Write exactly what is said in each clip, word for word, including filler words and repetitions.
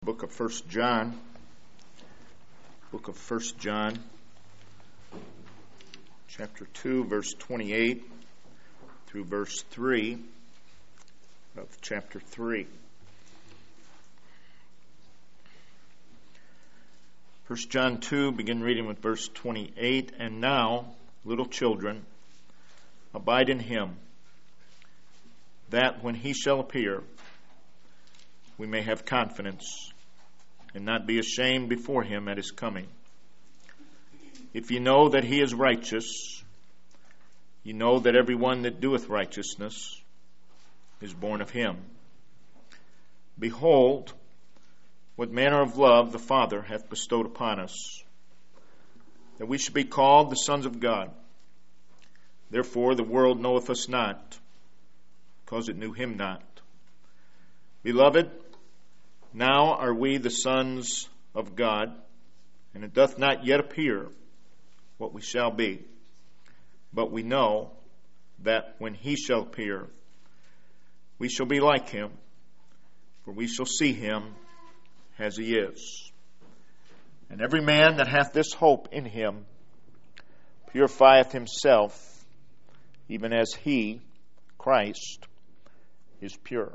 Book of First John. Book of First John, chapter two, verse twenty-eight through verse three of chapter three. First John two, begin reading with verse twenty-eight. And now, little children, abide in him, that when he shall appear, we may have confidence and not be ashamed before him at his coming. If you know that he is righteous, you know that everyone that doeth righteousness is born of him. Behold, what manner of love the Father hath bestowed upon us, that we should be called the sons of God. Therefore the world knoweth us not, because it knew him not. Beloved, now are we the sons of God, and it doth not yet appear what we shall be. But we know that when he shall appear, we shall be like him, for we shall see him as he is. And every man that hath this hope in him purifieth himself, even as he, Christ, is pure.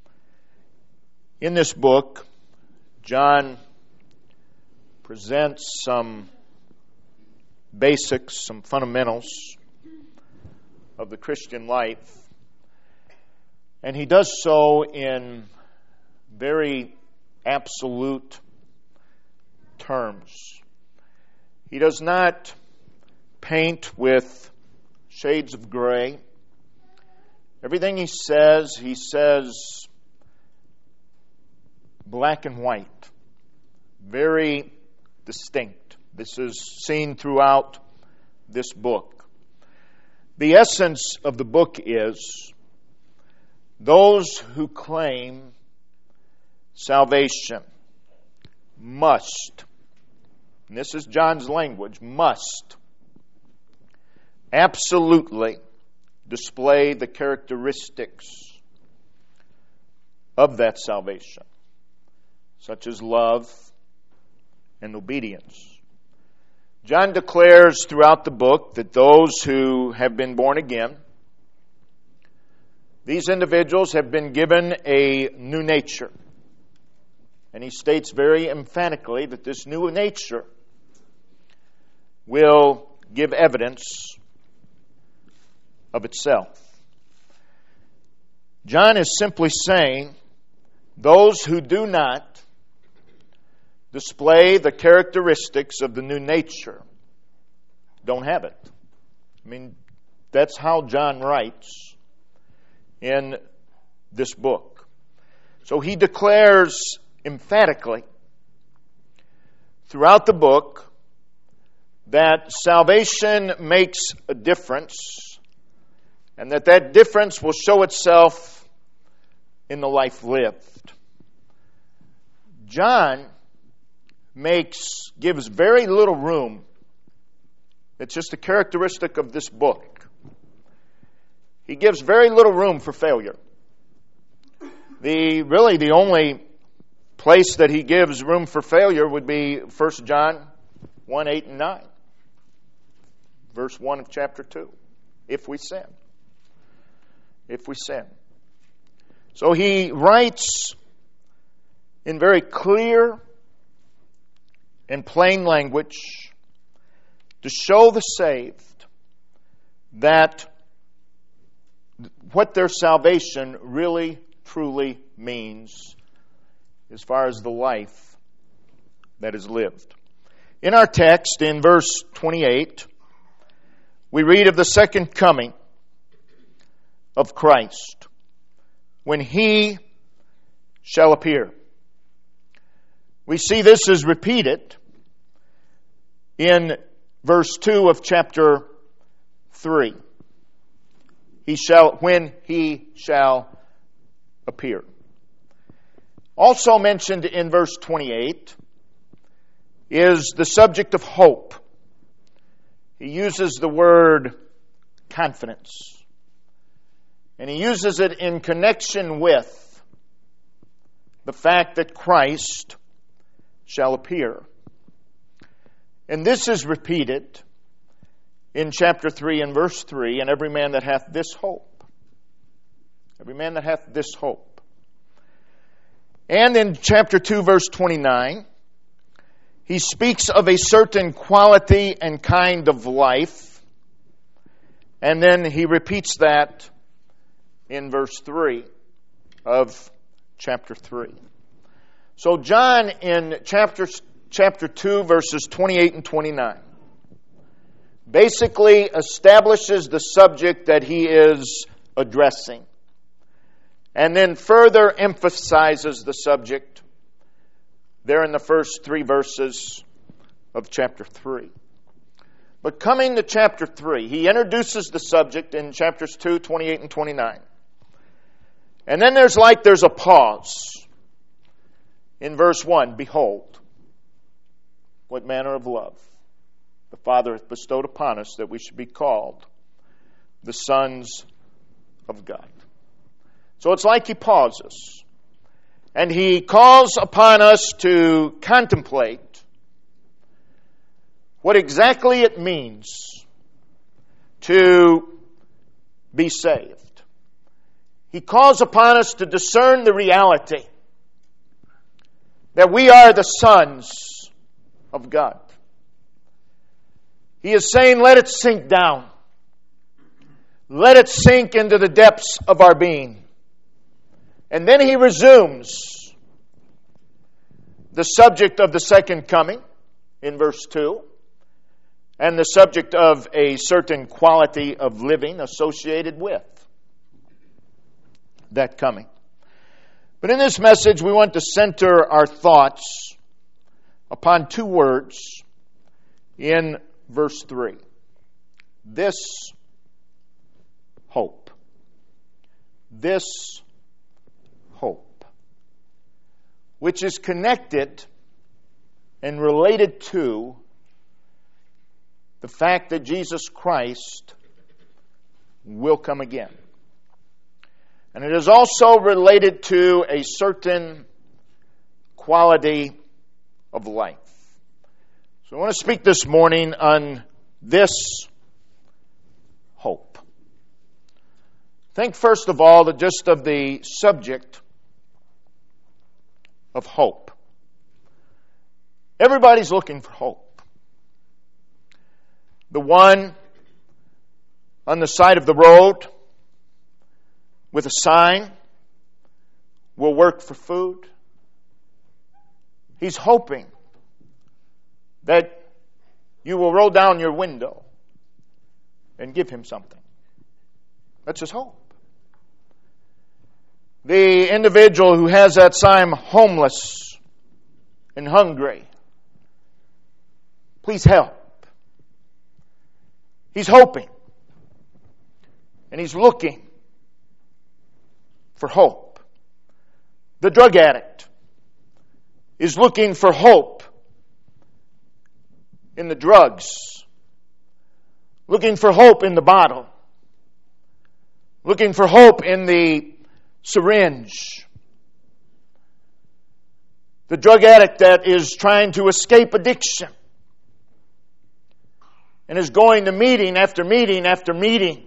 In this book, John presents some basics, some fundamentals of the Christian life. And he does so in very absolute terms. He does not paint with shades of gray. Everything he says, he says black and white, very distinct. This is seen throughout this book. The essence of the book is those who claim salvation must, and this is John's language, must absolutely display the characteristics of that salvation, such as love and obedience. John declares throughout the book that those who have been born again, these individuals have been given a new nature. And he states very emphatically that this new nature will give evidence of itself. John is simply saying those who do not display the characteristics of the new nature don't have it. I mean, that's how John writes in this book. So he declares emphatically throughout the book that salvation makes a difference, and that that difference will show itself in the life lived. John makes gives very little room. It's just a characteristic of this book. He gives very little room for failure. The really the only place that he gives room for failure would be First John one, eight, and nine. Verse one of chapter two. If we sin. If we sin. So he writes in very clear in plain language to show the saved that what their salvation really, truly means as far as the life that is lived. In our text, in verse twenty-eight, we read of the second coming of Christ, when he shall appear. We see this is repeated in verse two of chapter three. He shall, when he shall appear. Also mentioned in verse twenty-eight is the subject of hope. He uses the word confidence. And he uses it in connection with the fact that Christ shall appear. And this is repeated in chapter three and verse three, and every man that hath this hope. Every man that hath this hope. And in chapter two, verse twenty-nine, he speaks of a certain quality and kind of life. And then he repeats that in verse three of chapter three. So John in chapter, chapter two, verses twenty-eight and twenty-nine, basically establishes the subject that he is addressing. And then further emphasizes the subject there in the first three verses of chapter three. But coming to chapter three, he introduces the subject in chapters two, twenty-eight and twenty-nine. And then there's like there's a pause in verse one. Behold, what manner of love the Father hath bestowed upon us, that we should be called the sons of God. So it's like he pauses. And he calls upon us to contemplate what exactly it means to be saved. He calls upon us to discern the reality that we are the sons of God. He is saying, let it sink down. Let it sink into the depths of our being. And then he resumes the subject of the second coming in verse two, and the subject of a certain quality of living associated with that coming. But in this message, we want to center our thoughts upon two words in verse three. This hope. This hope. Which is connected and related to the fact that Jesus Christ will come again. And it is also related to a certain quality of life. So I want to speak this morning on this hope. Think first of all that just of the subject of hope. Everybody's looking for hope. The one on the side of the road with a sign will work for food. He's hoping that you will roll down your window and give him something. That's his hope. The individual who has that sign, homeless and hungry, please help. He's hoping. And he's looking for hope. The drug addict is looking for hope in the drugs. Looking for hope in the bottle. Looking for hope in the syringe. The drug addict that is trying to escape addiction and is going to meeting after meeting after meeting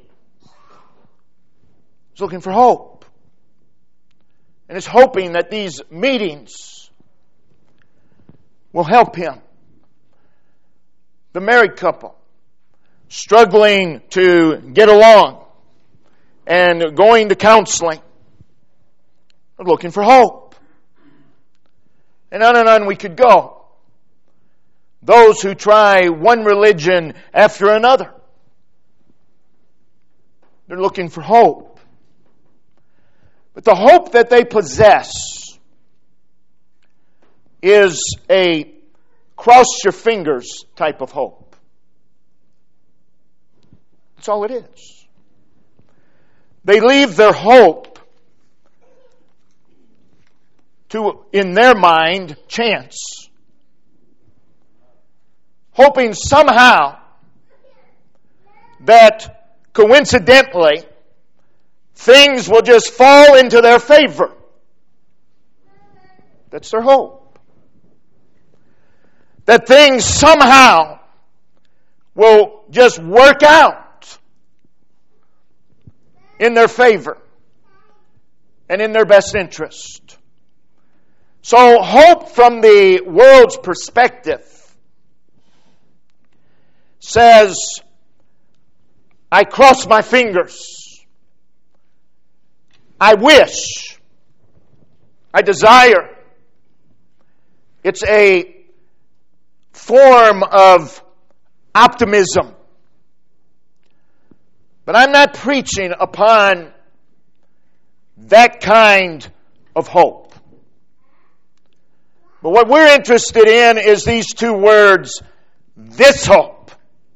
is looking for hope. And is hoping that these meetings will help him. The married couple struggling to get along and going to counseling are looking for hope. And on and on we could go. Those who try one religion after another, they're looking for hope. But the hope that they possess is a cross your fingers type of hope. That's all it is. They leave their hope to, in their mind, chance. Hoping somehow that coincidentally things will just fall into their favor. That's their hope. That things somehow will just work out in their favor and in their best interest. So hope from the world's perspective says, I cross my fingers. I wish. I desire. It's a form of optimism. But I'm not preaching upon that kind of hope. But what we're interested in is these two words, this hope.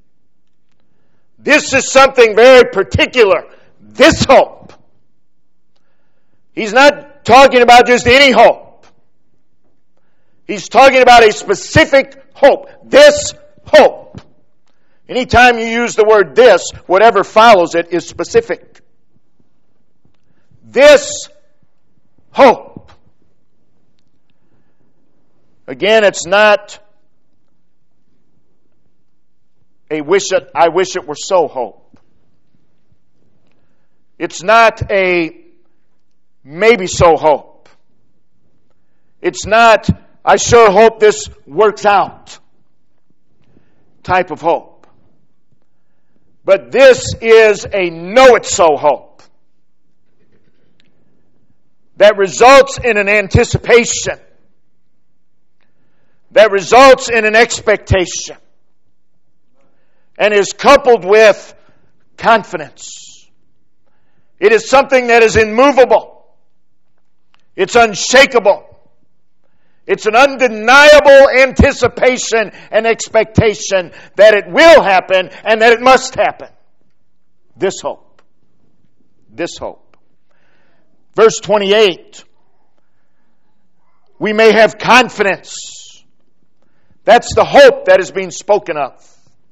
This is something very particular. This hope. He's not talking about just any hope. He's talking about a specific hope. This hope. Anytime you use the word this, whatever follows it is specific. This hope. Again, it's not a wish it, I wish it were so hope. It's not a maybe so hope. It's not, I sure hope this works out type of hope. But this is a know it so hope that results in an anticipation, that results in an expectation, and is coupled with confidence. It is something that is immovable. It's unshakable. It's an undeniable anticipation and expectation that it will happen and that it must happen. This hope. This hope. Verse twenty-eight. We may have confidence. That's the hope that is being spoken of.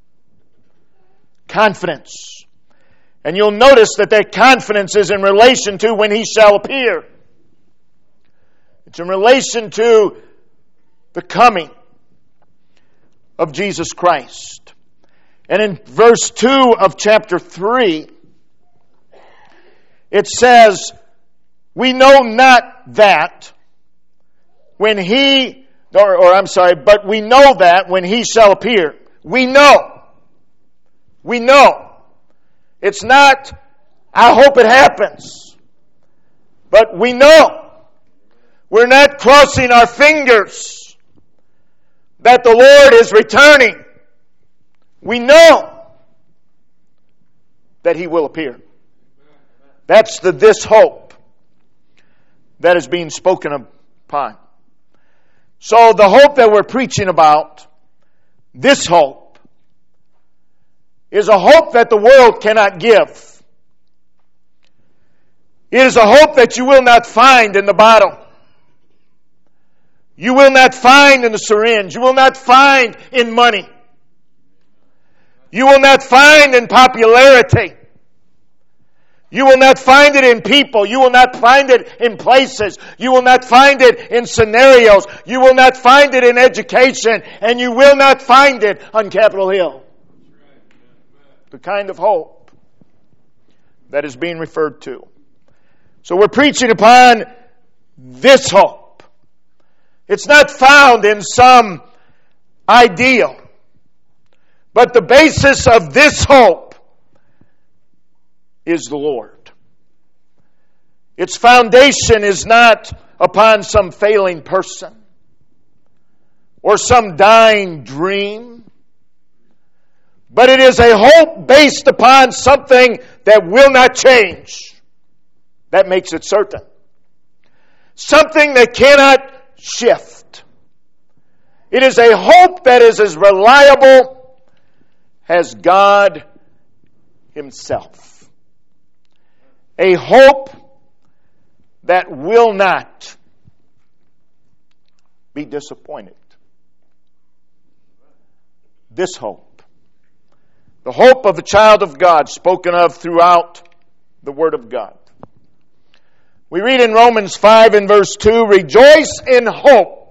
Confidence. And you'll notice that that confidence is in relation to when He shall appear. It's in relation to the coming of Jesus Christ. And in verse two of chapter three, it says, we know not that when He, or, or I'm sorry, but we know that when He shall appear. We know. We know. It's not, I hope it happens. But we know. We're not crossing our fingers that the Lord is returning. We know that He will appear. That's the this hope that is being spoken upon. So the hope that we're preaching about, this hope, is a hope that the world cannot give. It is a hope that you will not find in the bottle. You will not find in the syringe. You will not find in money. You will not find in popularity. You will not find it in people. You will not find it in places. You will not find it in scenarios. You will not find it in education. And you will not find it on Capitol Hill. The kind of hope that is being referred to. So we're preaching upon this hope. It's not found in some ideal. But the basis of this hope is the Lord. Its foundation is not upon some failing person or some dying dream. But it is a hope based upon something that will not change. That makes it certain. Something that cannot shift. It is a hope that is as reliable as God Himself. A hope that will not be disappointed. This hope. The hope of the child of God spoken of throughout the Word of God. We read in Romans five and verse two, rejoice in hope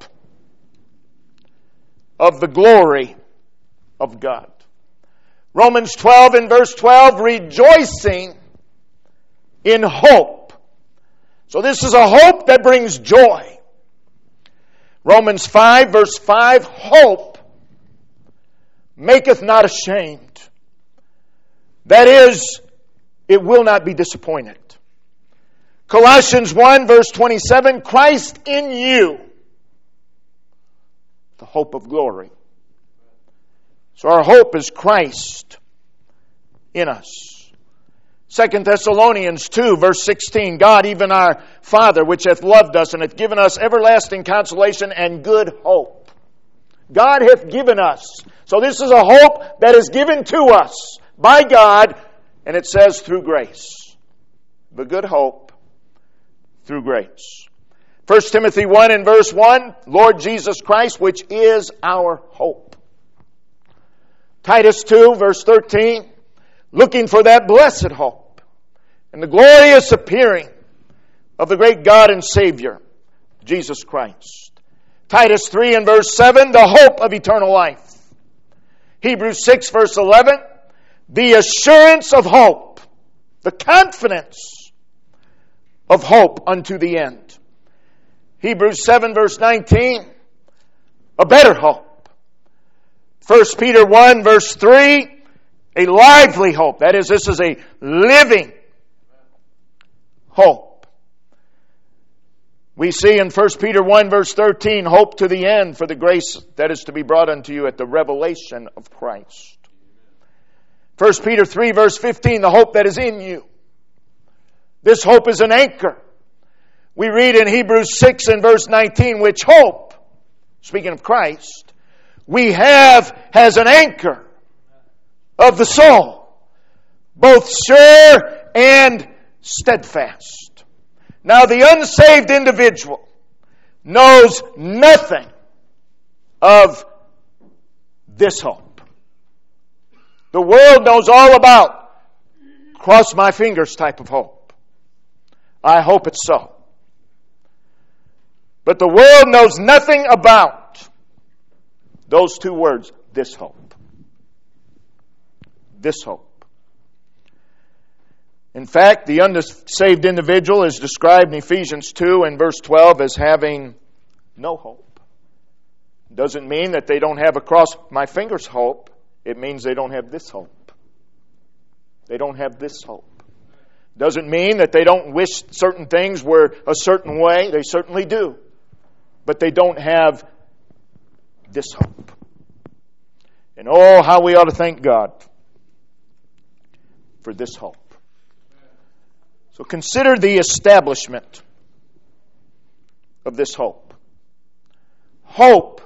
of the glory of God. Romans twelve and verse twelve, rejoicing in hope. So this is a hope that brings joy. Romans five verse five, hope maketh not ashamed. That is, it will not be disappointed. Colossians one verse twenty-seven, Christ in you, the hope of glory. So our hope is Christ in us. Second Thessalonians two verse sixteen, God, even our Father, which hath loved us and hath given us everlasting consolation and good hope. God hath given us. So this is a hope that is given to us by God, and it says through grace. The good hope through grace. First Timothy one and verse one, Lord Jesus Christ, which is our hope. Titus two verse thirteen, looking for that blessed hope and the glorious appearing of the great God and Savior, Jesus Christ. Titus three and verse seven, the hope of eternal life. Hebrews six verse eleven, the assurance of hope, the confidence of hope unto the end. Hebrews seven verse nineteen, a better hope. First Peter one verse three, a lively hope. That is, this is a living hope. We see in First Peter one verse thirteen, hope to the end for the grace that is to be brought unto you at the revelation of Christ. First Peter three verse fifteen, the hope that is in you. This hope is an anchor. We read in Hebrews six and verse nineteen, which hope, speaking of Christ, we have as an anchor of the soul, both sure and steadfast. Now the unsaved individual knows nothing of this hope. The world knows all about cross my fingers type of hope. I hope it's so. But the world knows nothing about those two words, this hope. This hope. In fact, the unsaved individual is described in Ephesians two and verse twelve as having no hope. Doesn't mean that they don't have a cross my fingers hope. It means they don't have this hope. They don't have this hope. Doesn't mean that they don't wish certain things were a certain way. They certainly do. But they don't have this hope. And oh, how we ought to thank God for this hope. So consider the establishment of this hope. Hope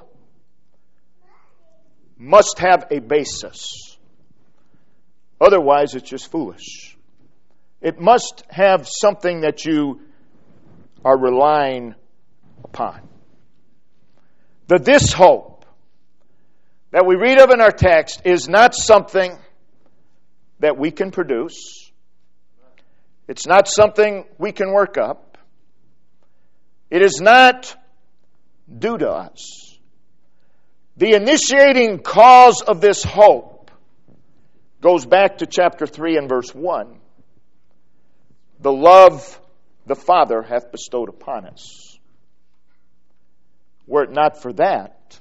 must have a basis. Otherwise, it's just foolish. It must have something that you are relying upon. The this hope that we read of in our text is not something that we can produce. It's not something we can work up. It is not due to us. The initiating cause of this hope goes back to chapter three and verse one. The love the Father hath bestowed upon us. Were it not for that,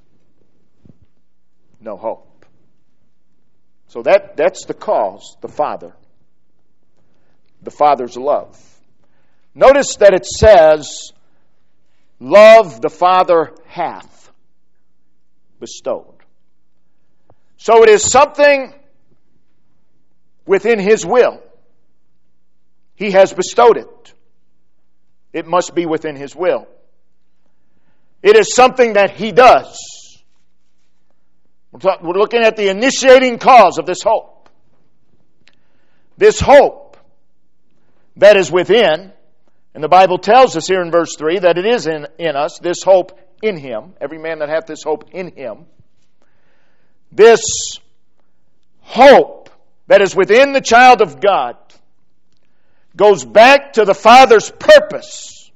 no hope. So that, that's the cause, the Father. The Father's love. Notice that it says, love the Father hath bestowed. So it is something within His will. He has bestowed it. It must be within His will. It is something that He does. We're, talk, we're looking at the initiating cause of this hope. This hope that is within, and the Bible tells us here in verse three that it is in, in us, this hope in Him. Every man that hath this hope in Him. This hope that is within the child of God goes back to the Father's purpose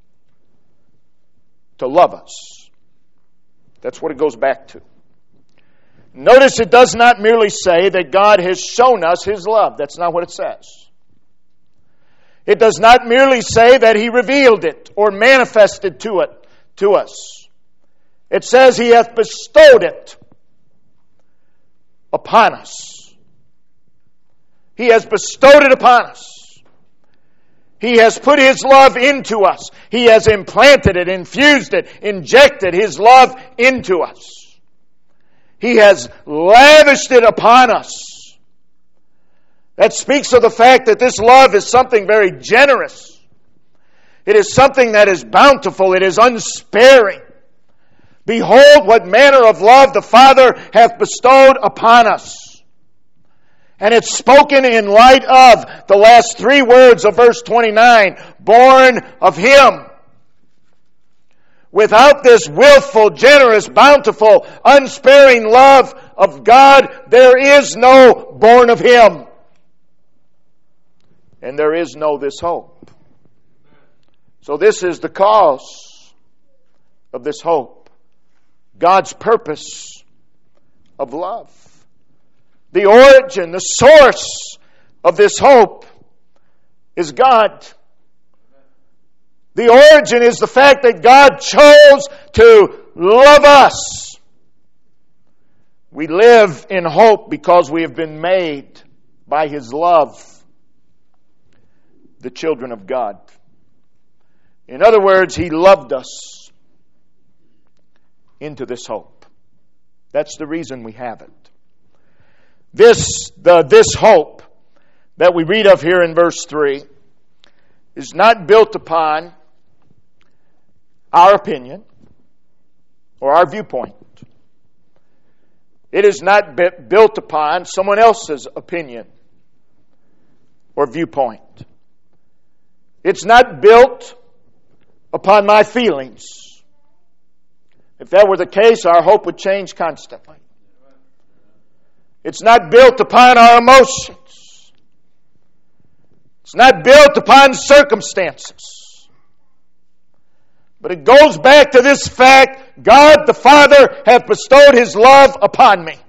to love us. That's what it goes back to. Notice it does not merely say that God has shown us His love. That's not what it says. It does not merely say that He revealed it or manifested to it to us. It says He hath bestowed it upon us. He has bestowed it upon us. He has put His love into us. He has implanted it, infused it, injected His love into us. He has lavished it upon us. That speaks of the fact that this love is something very generous. It is something that is bountiful. It is unsparing. Behold, what manner of love the Father hath bestowed upon us. And it's spoken in light of the last three words of verse twenty-nine, born of Him. Without this willful, generous, bountiful, unsparing love of God, there is no born of Him. And there is no this hope. So this is the cause of this hope. God's purpose of love. The origin, the source of this hope is God. The origin is the fact that God chose to love us. We live in hope because we have been made by His love the children of God. In other words, He loved us into this hope. That's the reason we have it. This, the, this hope that we read of here in verse three is not built upon our opinion or our viewpoint. It is not built upon someone else's opinion or viewpoint. It's not built upon my feelings. If that were the case, our hope would change constantly. It's not built upon our emotions. It's not built upon circumstances. But it goes back to this fact, God the Father hath bestowed His love upon me.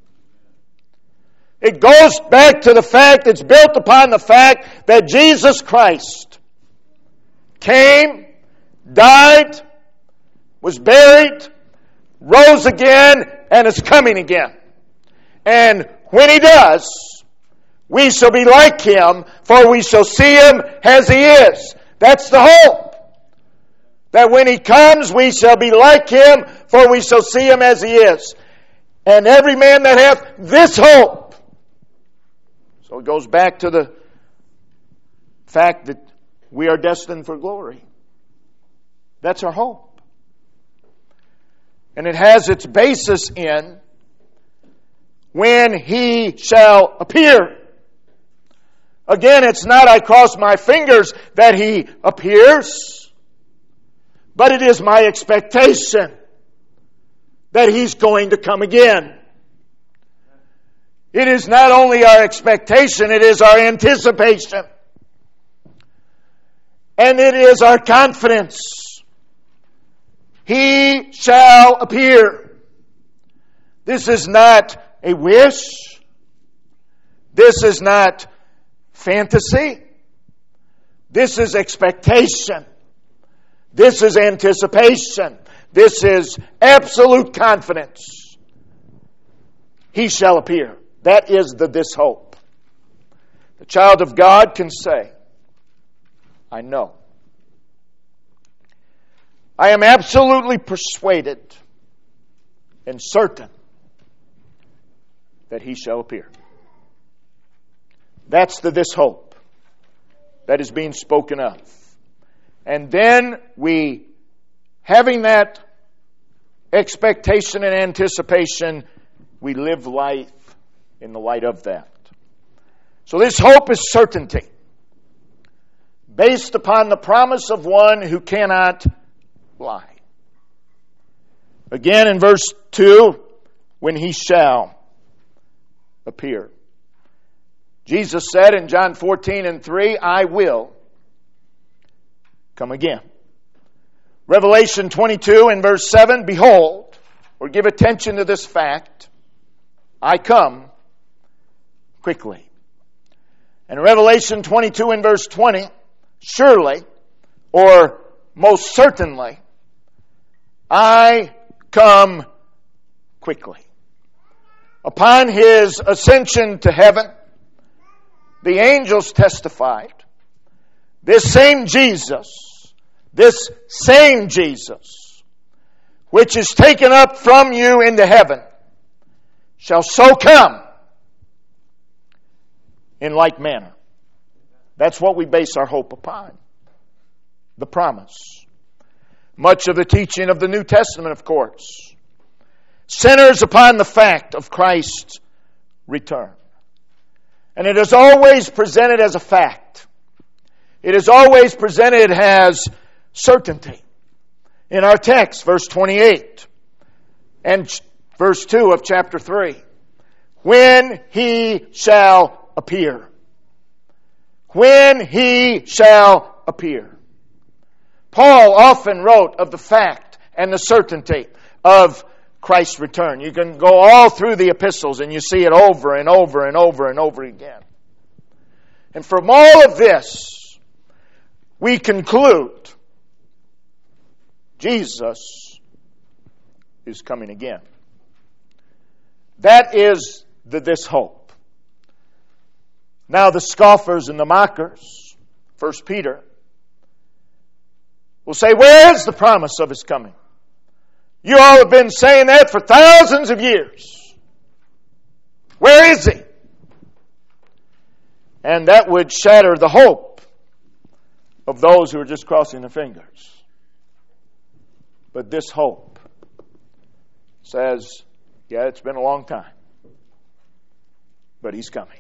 It goes back to the fact, it's built upon the fact that Jesus Christ came, died, was buried, rose again, and is coming again. And when He does, we shall be like Him, for we shall see Him as He is. That's the hope. That when He comes, we shall be like Him, for we shall see Him as He is. And every man that hath this hope. So it goes back to the fact that we are destined for glory. That's our hope. And it has its basis in when He shall appear. Again, it's not I cross my fingers that He appears, but it is my expectation that He's going to come again. It is not only our expectation, it is our anticipation. And it is our confidence. He shall appear. This is not a wish. This is not fantasy. This is expectation. This is anticipation. This is absolute confidence. He shall appear. That is the this hope. The child of God can say, I know. I am absolutely persuaded and certain that He shall appear. That's the this hope that is being spoken of. And then we, having that expectation and anticipation, we live life in the light of that. So this hope is certainty, based upon the promise of one who cannot lie. Again in verse two, when He shall appear. Jesus said in John fourteen and three, I will come again. Revelation twenty-two and verse seven, behold, or give attention to this fact, I come quickly. And Revelation twenty-two and verse twenty, surely, or most certainly, I come quickly. Upon His ascension to heaven, the angels testified, this same Jesus, this same Jesus, which is taken up from you into heaven, shall so come in like manner. That's what we base our hope upon. The promise. Much of the teaching of the New Testament, of course, centers upon the fact of Christ's return. And it is always presented as a fact. It is always presented as certainty. In our text, verse twenty-eight and verse two of chapter three. When He shall appear. When He shall appear. Paul often wrote of the fact and the certainty of Christ's return. You can go all through the epistles and you see it over and over and over and over again. And from all of this, we conclude Jesus is coming again. That is the this hope. Now the scoffers and the mockers, First Peter, will say, where is the promise of His coming? You all have been saying that for thousands of years. Where is He? And that would shatter the hope of those who are just crossing their fingers. But this hope says, yeah, it's been a long time, but He's coming.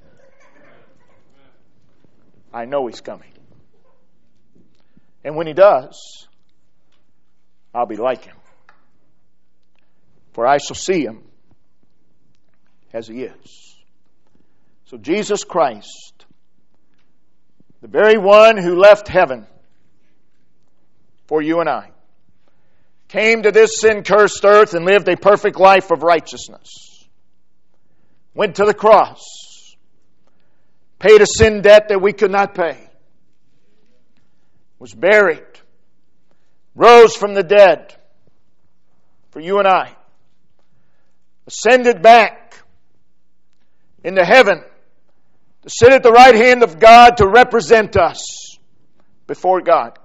I know He's coming. And when He does, I'll be like Him. For I shall see Him as He is. So Jesus Christ, the very one who left heaven for you and I, came to this sin-cursed earth and lived a perfect life of righteousness. Went to the cross. Paid a sin debt that we could not pay. Was buried. Rose from the dead for you and I. Ascended back into heaven to sit at the right hand of God to represent us before God.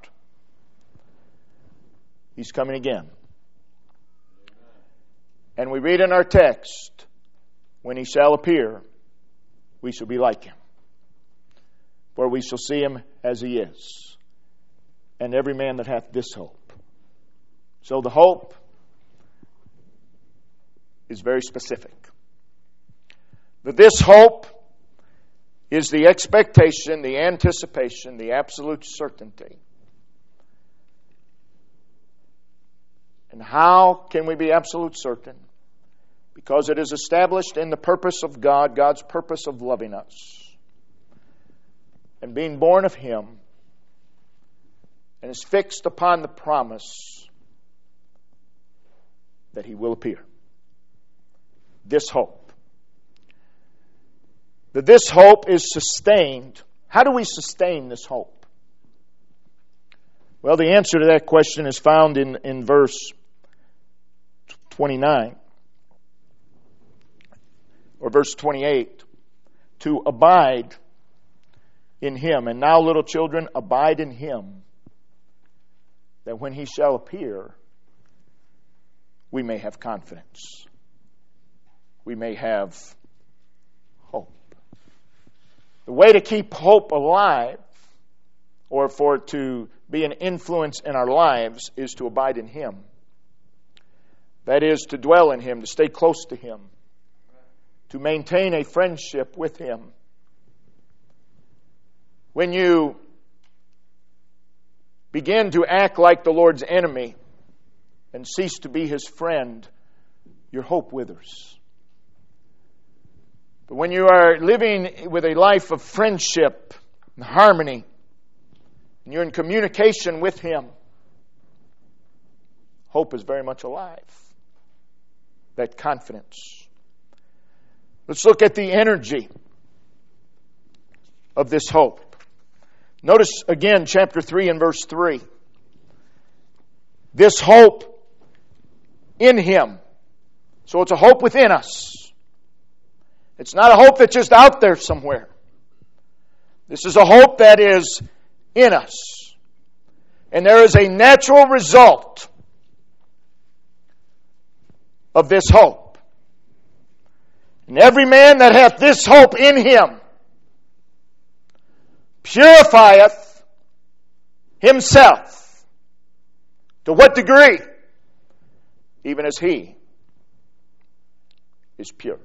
He's coming again. And we read in our text, when He shall appear, we shall be like Him. For we shall see Him as He is. And every man that hath this hope. So the hope is very specific. But this hope is the expectation, the anticipation, the absolute certainty. And how can we be absolute certain? Because it is established in the purpose of God, God's purpose of loving us. And being born of Him, and is fixed upon the promise that He will appear. This hope. That this hope is sustained. How do we sustain this hope? Well, the answer to that question is found in, in verse twenty-nine. Or verse twenty-eight. To abide in Him. And now, little children, abide in Him, that when He shall appear, we may have confidence. We may have hope. The way to keep hope alive, or for it to be an influence in our lives, is to abide in Him. That is, to dwell in Him, to stay close to Him, to maintain a friendship with Him. When you begin to act like the Lord's enemy and cease to be His friend, your hope withers. But when you are living with a life of friendship and harmony, and you're in communication with Him, hope is very much alive. That confidence. Let's look at the energy of this hope. Notice again chapter three and verse three. This hope in Him. So it's a hope within us. It's not a hope that's just out there somewhere. This is a hope that is in us. And there is a natural result of this hope. And every man that hath this hope in him purifieth himself. To what degree? Even as he is pure.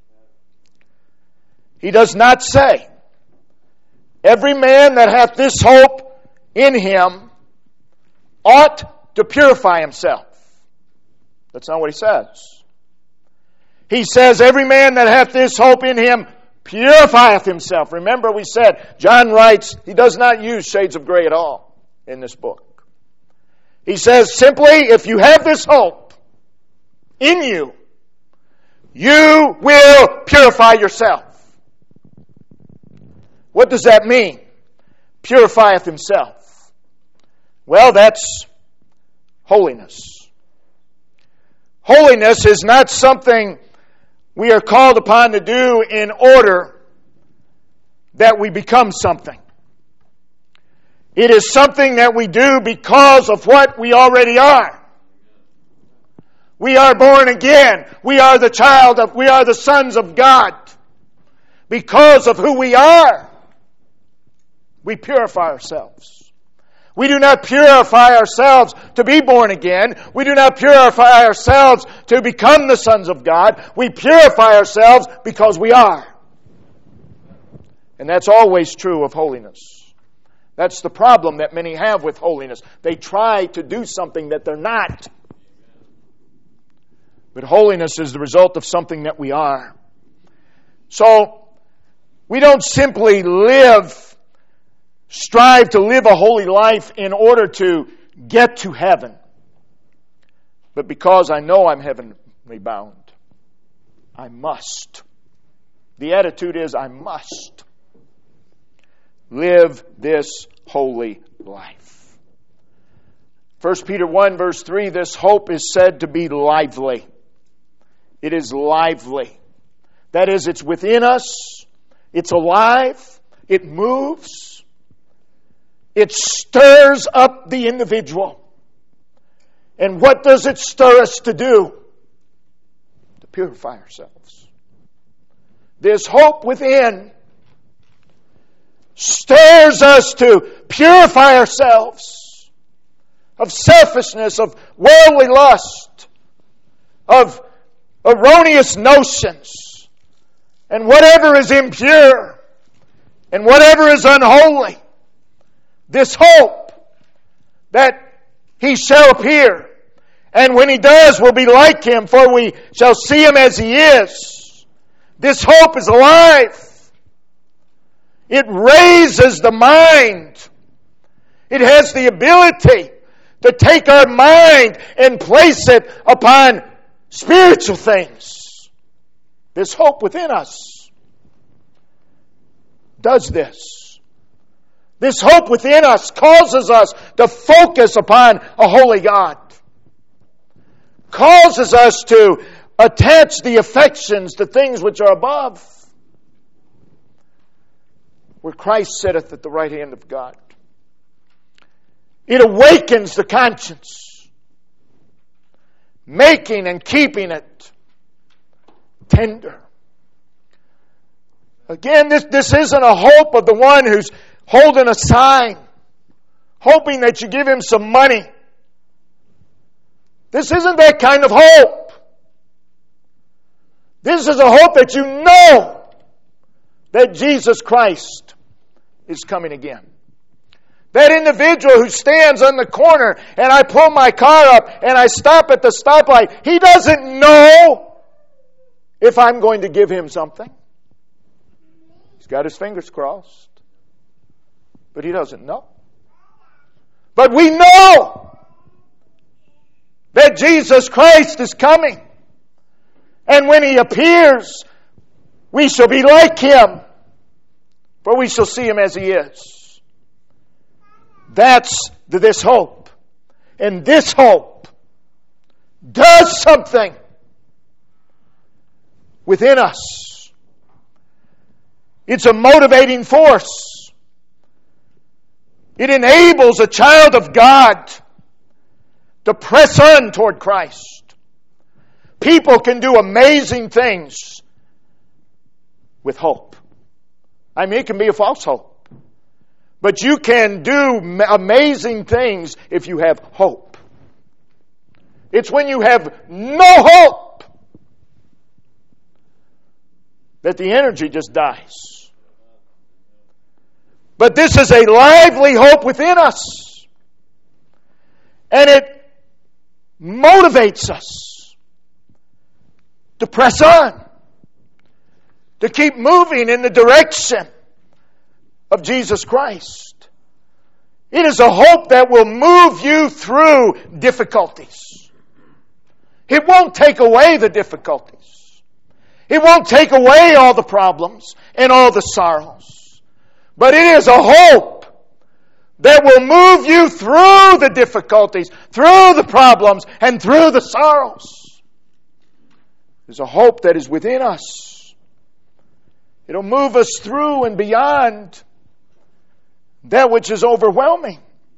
He does not say, every man that hath this hope in him ought to purify himself. That's not what he says. He says, every man that hath this hope in him purifieth himself. Remember we said, John writes, he does not use shades of gray at all in this book. He says simply, if you have this hope in you, you will purify yourself. What does that mean? Purifieth himself. Well, that's holiness. Holiness is not something we are called upon to do in order that we become something. It is something that we do because of what we already are. We are born again. We are the child of, we are the sons of God. Because of who we are, we purify ourselves. We do not purify ourselves to be born again. We do not purify ourselves to become the sons of God. We purify ourselves because we are. And that's always true of holiness. That's the problem that many have with holiness. They try to do something that they're not. But holiness is the result of something that we are. So, we don't simply live strive to live a holy life in order to get to heaven. But because I know I'm heavenly bound, I must. The attitude is, I must live this holy life. First Peter one verse three, this hope is said to be lively. It is lively. That is, it's within us. It's alive. It moves. It stirs up the individual. And what does it stir us to do? To purify ourselves. This hope within stirs us to purify ourselves of selfishness, of worldly lust, of erroneous notions, and whatever is impure, and whatever is unholy. This hope that He shall appear. And when He does, we'll be like Him, for we shall see Him as He is. This hope is alive. It raises the mind. It has the ability to take our mind and place it upon spiritual things. This hope within us does this. This hope within us causes us to focus upon a holy God. Causes us to attach the affections to things which are above, where Christ sitteth at the right hand of God. It awakens the conscience, making and keeping it tender. Again, this, this isn't a hope of the one who's holding a sign, hoping that you give him some money. This isn't that kind of hope. This is a hope that you know that Jesus Christ is coming again. That individual who stands on the corner and I pull my car up and I stop at the stoplight, he doesn't know if I'm going to give him something. He's got his fingers crossed. But he doesn't know. But we know that Jesus Christ is coming. And when He appears, we shall be like Him, for we shall see Him as He is. That's this hope. And this hope does something within us. It's a motivating force. It enables a child of God to press on toward Christ. People can do amazing things with hope. I mean, it can be a false hope. But you can do amazing things if you have hope. It's when you have no hope that the energy just dies. But this is a lively hope within us. And it motivates us to press on, to keep moving in the direction of Jesus Christ. It is a hope that will move you through difficulties. It won't take away the difficulties. It won't take away all the problems and all the sorrows. But it is a hope that will move you through the difficulties, through the problems, and through the sorrows. There's a hope that is within us. It'll move us through and beyond that which is overwhelming.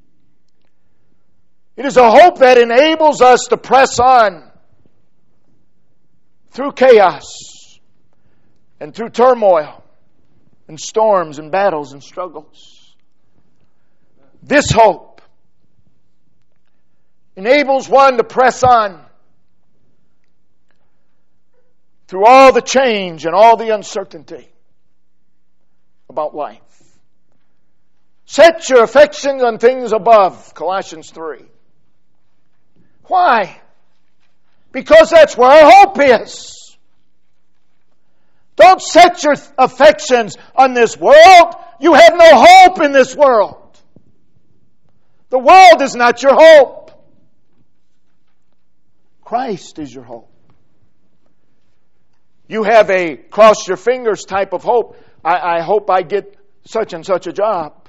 It is a hope that enables us to press on through chaos and through turmoil and storms and battles and struggles. This hope enables one to press on through all the change and all the uncertainty about life. Set your affections on things above, Colossians three. Why? Because that's where our hope is. Don't set your affections on this world. You have no hope in this world. The world is not your hope. Christ is your hope. You have a cross your fingers type of hope. I, I hope I get such and such a job.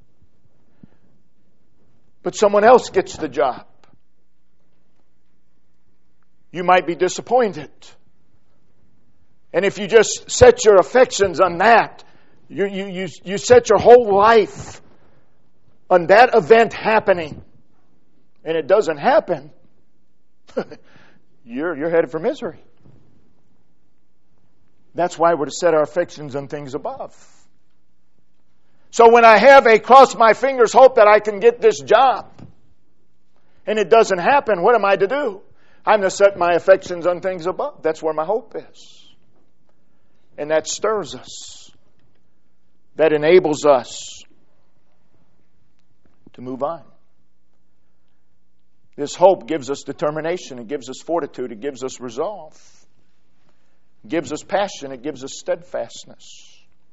But someone else gets the job. You might be disappointed. And if you just set your affections on that, you, you, you, you set your whole life on that event happening, and it doesn't happen, you're, you're headed for misery. That's why we're to set our affections on things above. So when I have a cross my fingers hope that I can get this job, and it doesn't happen, what am I to do? I'm to set my affections on things above. That's where my hope is. And that stirs us. That enables us to move on. This hope gives us determination. It gives us fortitude. It gives us resolve. It gives us passion. It gives us steadfastness.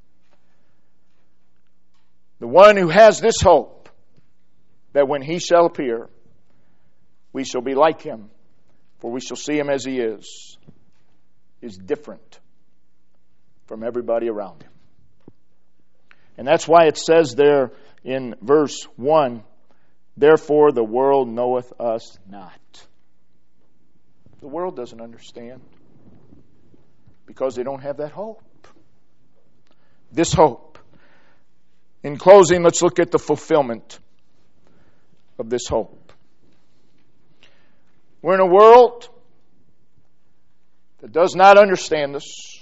The one who has this hope, that when He shall appear, we shall be like Him, for we shall see Him as He is, is different from everybody around Him. And that's why it says there in verse one, therefore the world knoweth us not. The world doesn't understand because they don't have that hope. This hope. In closing, let's look at the fulfillment of this hope. We're in a world that does not understand us.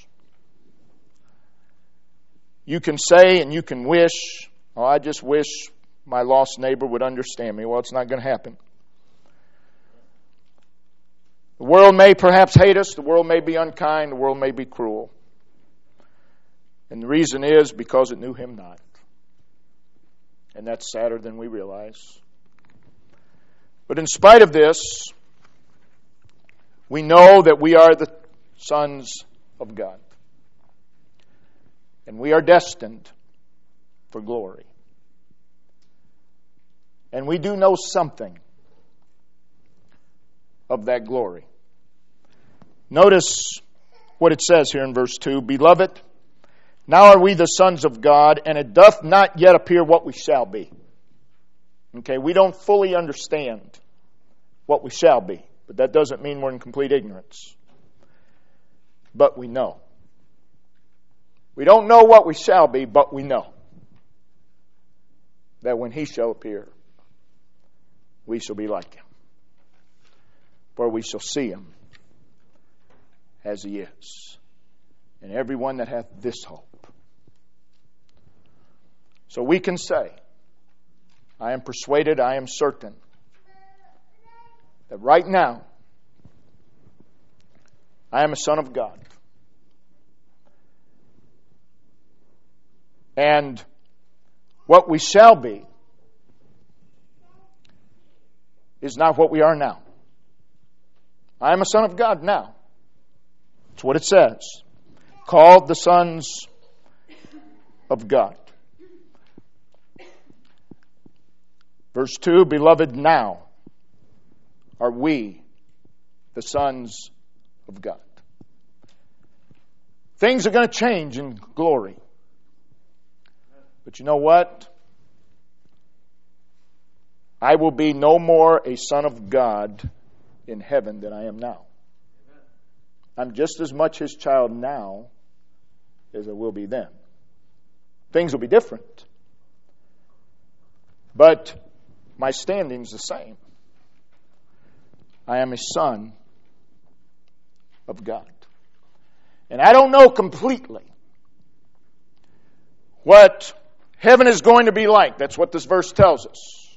You can say and you can wish, oh, I just wish my lost neighbor would understand me. Well, it's not going to happen. The world may perhaps hate us. The world may be unkind. The world may be cruel. And the reason is because it knew Him not. And that's sadder than we realize. But in spite of this, we know that we are the sons of God. And we are destined for glory. And we do know something of that glory. Notice what it says here in verse two. Beloved, now are we the sons of God, and it doth not yet appear what we shall be. Okay, we don't fully understand what we shall be, but that doesn't mean we're in complete ignorance. But we know. We don't know what we shall be, but we know that when He shall appear, we shall be like Him. For we shall see Him as He is. And everyone that hath this hope. So we can say, I am persuaded, I am certain, that right now, I am a son of God. And what we shall be is not what we are now. I am a son of God now. That's what it says. Called the sons of God. Verse two, beloved, now are we the sons of God. Things are going to change in glory. But you know what? I will be no more a son of God in heaven than I am now. I'm just as much His child now as I will be then. Things will be different. But my standing's the same. I am a son of God. And I don't know completely what heaven is going to be like. That's what this verse tells us.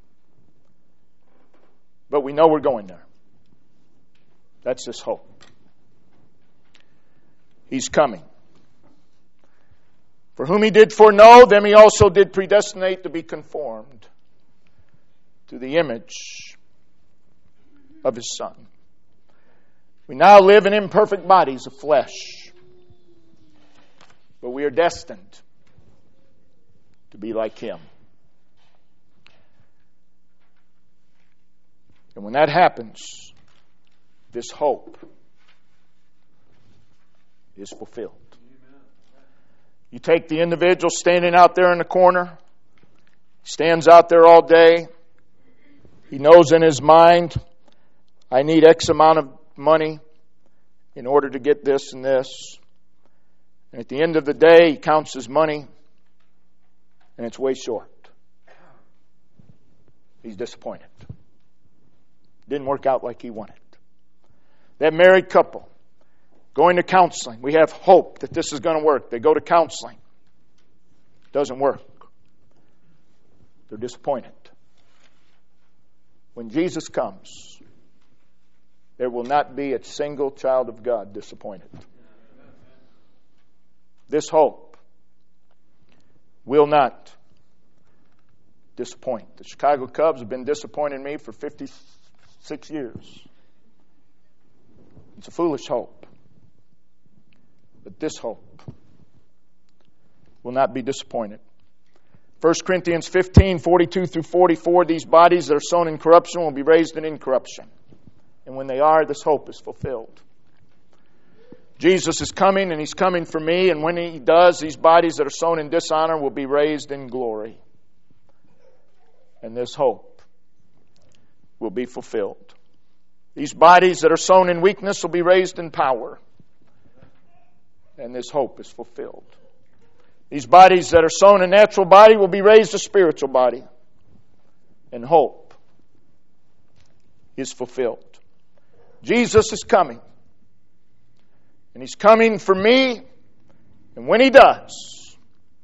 But we know we're going there. That's His hope. He's coming. For whom He did foreknow, them He also did predestinate to be conformed to the image of His Son. We now live in imperfect bodies of flesh. But we are destined to be like Him. And when that happens, this hope is fulfilled. You take the individual standing out there in the corner, stands out there all day. He knows in his mind, I need X amount of money in order to get this and this. And at the end of the day, he counts his money, and it's way short. He's disappointed. Didn't work out like he wanted. That married couple going to counseling. We have hope that this is going to work. They go to counseling. Doesn't work. They're disappointed. When Jesus comes, there will not be a single child of God disappointed. This hope will not disappoint. The Chicago Cubs have been disappointing me for fifty-six years. It's a foolish hope. But this hope will not be disappointed. First Corinthians fifteen, forty-two through forty-four, these bodies that are sown in corruption will be raised in incorruption. And when they are, this hope is fulfilled. Jesus is coming, and He's coming for me, and when He does, these bodies that are sown in dishonor will be raised in glory. And this hope will be fulfilled. These bodies that are sown in weakness will be raised in power. And this hope is fulfilled. These bodies that are sown a natural body will be raised a spiritual body. And hope is fulfilled. Jesus is coming. And He's coming for me. And when He does,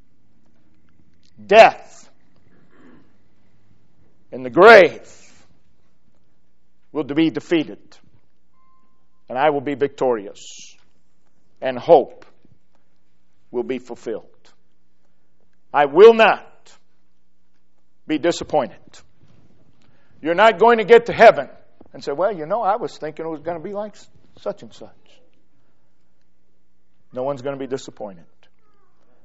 death and the grave will be defeated. And I will be victorious. And hope will be fulfilled. I will not be disappointed. You're not going to get to heaven and say, well, you know, I was thinking it was going to be like such and such. No one's going to be disappointed.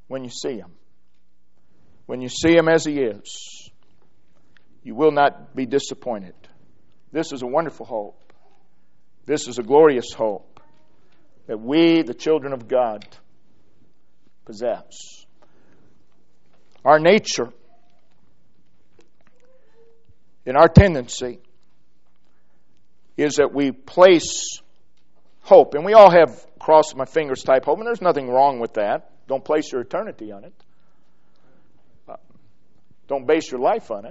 when you see Him. When you see Him as He is, you will not be disappointed. This is a wonderful hope. This is a glorious hope that we, the children of God, possess. Our nature and our tendency is that we place hope, and we all have cross my fingers type hope, and there's nothing wrong with that. Don't place your eternity on it. Uh, don't base your life on it.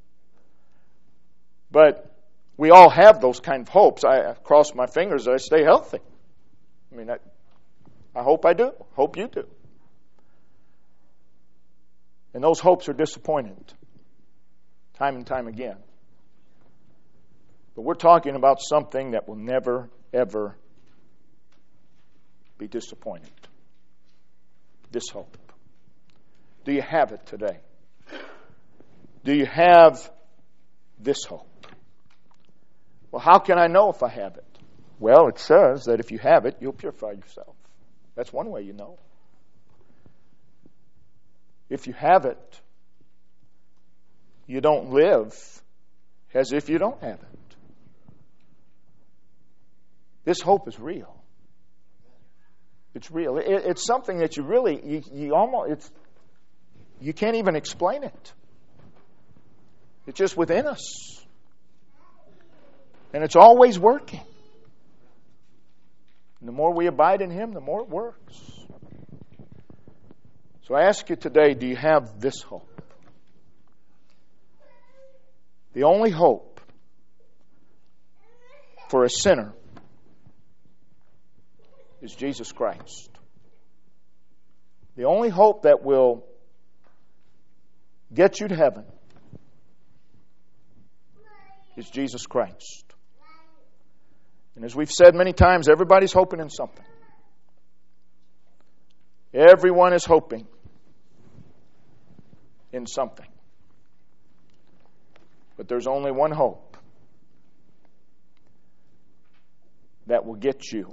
But we all have those kind of hopes. I cross my fingers that I stay healthy. I mean, I, I hope I do. Hope you do. And those hopes are disappointed time and time again. But we're talking about something that will never, ever be disappointed. This hope. Do you have it today? Do you have this hope? Well, how can I know if I have it? Well, it says that if you have it, you'll purify yourself. That's one way you know. If you have it, you don't live as if you don't have it. This hope is real. It's real. It, it's something that you really, you, you almost, it's, you can't even explain it. It's just within us. And it's always working. And the more we abide in Him, the more it works. So I ask you today, do you have this hope? The only hope for a sinner is Jesus Christ. The only hope that will get you to heaven is Jesus Christ. And as we've said many times, everybody's hoping in something. Everyone is hoping in something. But there's only one hope that will get you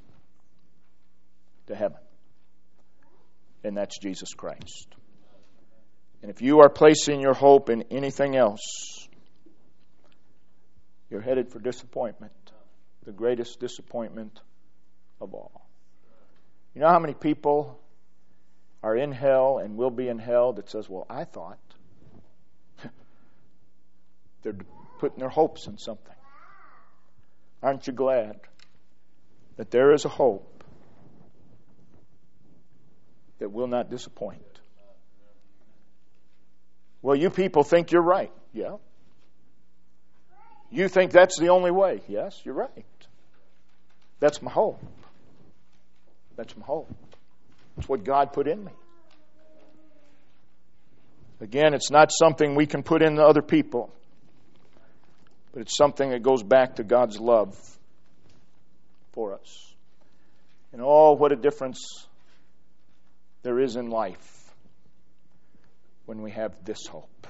to heaven. And that's Jesus Christ. And if you are placing your hope in anything else, you're headed for disappointment. The greatest disappointment of all. You know how many people are in hell and will be in hell that says, well, I thought. They're putting their hopes in something. Aren't you glad that there is a hope that will not disappoint? Well, you people think you're right. Yeah. You think that's the only way. Yes, you're right. That's my hope. That's my hope. It's what God put in me. Again, it's not something we can put into other people, but it's something that goes back to God's love for us. And oh, what a difference there is in life when we have this hope.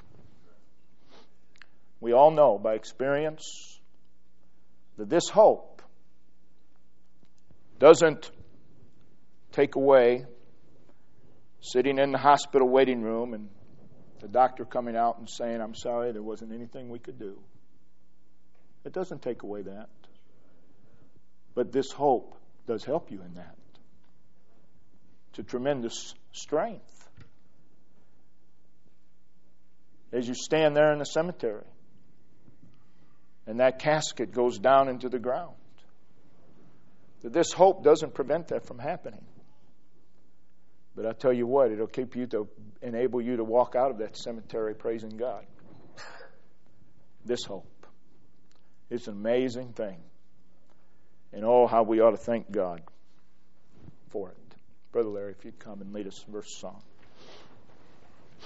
We all know by experience that this hope doesn't take away sitting in the hospital waiting room and the doctor coming out and saying, I'm sorry, there wasn't anything we could do. It doesn't take away that. But this hope does help you in that. It's a tremendous strength. As you stand there in the cemetery and that casket goes down into the ground, that this hope doesn't prevent that from happening. But I tell you what, it'll keep you to enable you to walk out of that cemetery praising God. This hope. It's an amazing thing. And oh, how we ought to thank God for it. Brother Larry, if you'd come and lead us in verse song.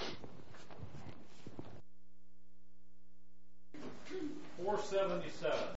four seventy-seven.